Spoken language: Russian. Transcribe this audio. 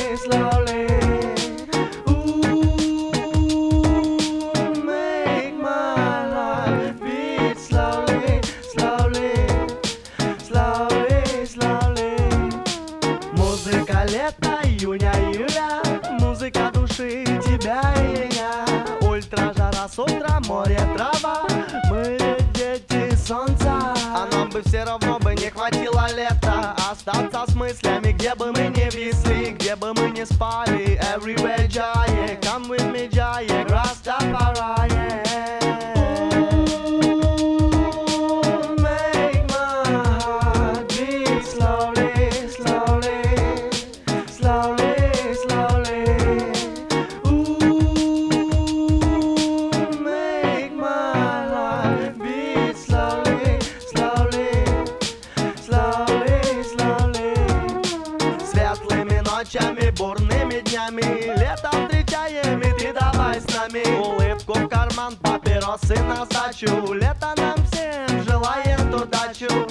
slowly. Make my life beat slowly, slowly, slowly, slowly. Музыка лета, июня, июля, музыка души тебя и меня. Ультра жара с утра, море, трава, мы дети солнца. А нам бы все равно бы не хватило лета остаться с мыслями, где бы мы не висли, где бы мы не спали. Everywhere giant, come with me giant, Rastafari. Make my heart beat slowly, slowly, slowly, slowly. Make my life beat slowly, slowly, slowly, slowly. Светлыми ночами, бурными днями, лето встречаем, и ты давай с нами. Улыбку в карман, папиросы на сдачу, лето нам всем желает удачу.